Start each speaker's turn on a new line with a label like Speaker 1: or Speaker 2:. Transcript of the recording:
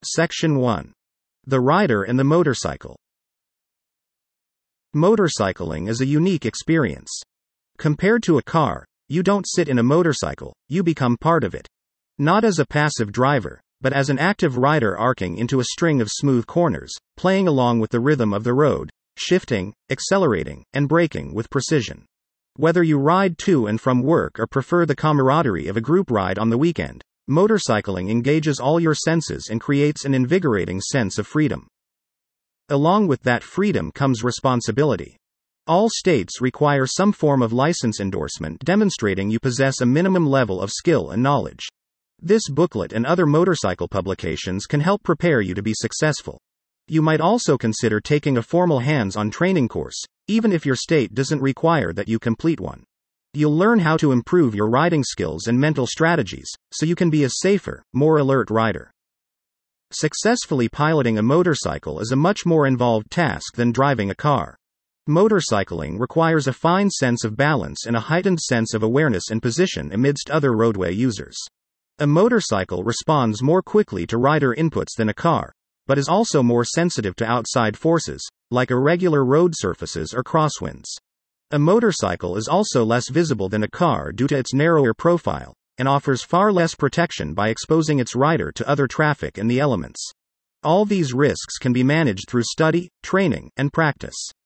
Speaker 1: Section 1. The rider and the motorcycle. Motorcycling is a unique experience. Compared to a car, you don't sit in a motorcycle, you become part of it. Not as a passive driver, but as an active rider arcing into a string of smooth corners, playing along with the rhythm of the road, shifting, accelerating, and braking with precision. Whether you ride to and from work or prefer the camaraderie of a group ride on the weekend, motorcycling engages all your senses and creates an invigorating sense of freedom. Along with that freedom comes responsibility. All states require some form of license endorsement demonstrating you possess a minimum level of skill and knowledge. This booklet and other motorcycle publications can help prepare you to be successful. You might also consider taking a formal hands-on training course, even if your state doesn't require that you complete one. You'll learn how to improve your riding skills and mental strategies, so you can be a safer, more alert rider. Successfully piloting a motorcycle is a much more involved task than driving a car. Motorcycling requires a fine sense of balance and a heightened sense of awareness and position amidst other roadway users. A motorcycle responds more quickly to rider inputs than a car, but is also more sensitive to outside forces, like irregular road surfaces or crosswinds. A motorcycle is also less visible than a car due to its narrower profile, and offers far less protection by exposing its rider to other traffic and the elements. All these risks can be managed through study, training, and practice.